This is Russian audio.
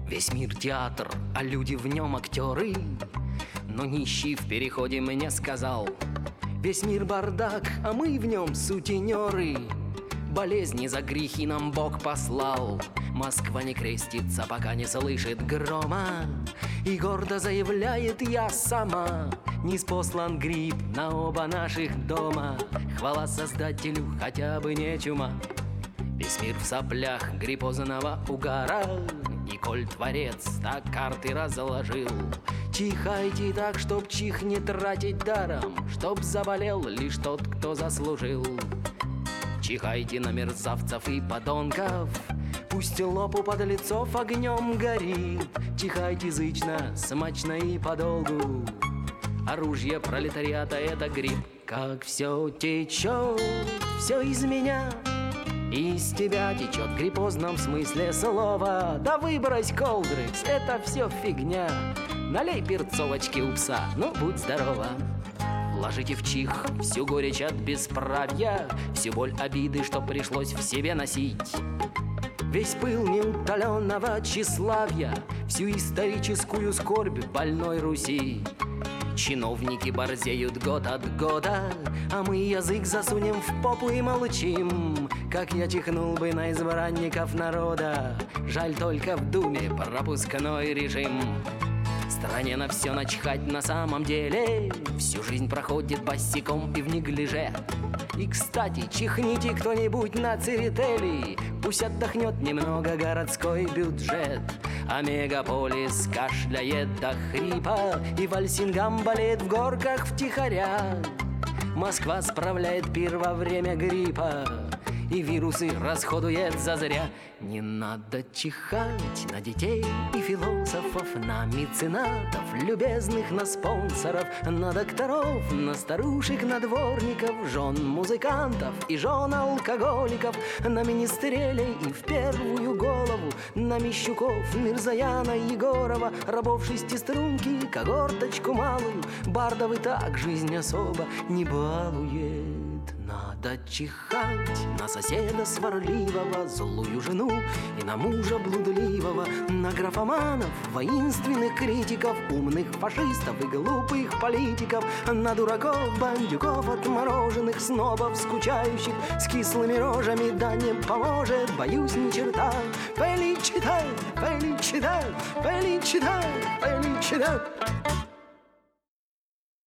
Весь мир театр, а люди в нем актеры. Но нищий в переходе мне сказал: весь мир бардак, а мы в нем сутенеры. Болезни за грехи нам Бог послал. Москва не крестится, пока не слышит грома. И гордо заявляет: я сама ниспослан грипп на оба наших дома. Хвала Создателю, хотя бы не чума. Весь мир в соплях гриппозного угара. И коль Творец так карты разложил, чихайте так, чтоб чих не тратить даром, чтоб заболел лишь тот, кто заслужил. Чихайте на мерзавцев и подонков, пусть лоб у подлецов огнем горит. Чихайте зычно, смачно и подолгу. Оружие пролетариата — это грипп. Как все течет, все из меня, из тебя течет в гриппозном смысле слова. Да выбрось колдрекс, это все фигня. Налей перцовочки у пса, ну будь здорова. Вложите в чих всю горечь от бесправья, всю боль обиды, что пришлось в себе носить, весь пыл неутоленного тщеславья, всю историческую скорбь больной Руси. Чиновники борзеют год от года, а мы язык засунем в попу и молчим. Как я чихнул бы на избранников народа, жаль только в Думе пропускной режим. Стране на все начхать на самом деле, всю жизнь проходит босиком и в неглиже. И, кстати, чихните кто-нибудь на Церетели, пусть отдохнет немного городской бюджет. А мегаполис кашляет до хрипа, и Вальсингам болеет в горках втихаря. Москва справляет пир во время гриппа, и вирусы расходует зазря. Не надо чихать на детей и философов, на меценатов, любезных, на спонсоров, на докторов, на старушек, на дворников, жен музыкантов и жен алкоголиков, на министрелей и в первую голову на Мещуков, Мирзаяна, Егорова, рабов шестиструнки, когорточку малую. Бардов и так жизнь особо не балует. Надо чихать на соседа сварливого, злую жену и на мужа блудливого, на графоманов, воинственных критиков, умных фашистов и глупых политиков, на дураков, бандюков, отмороженных снобов, скучающих с кислыми рожами. Да не поможет, боюсь, ни черта. Феличита, феличита, феличита, феличита.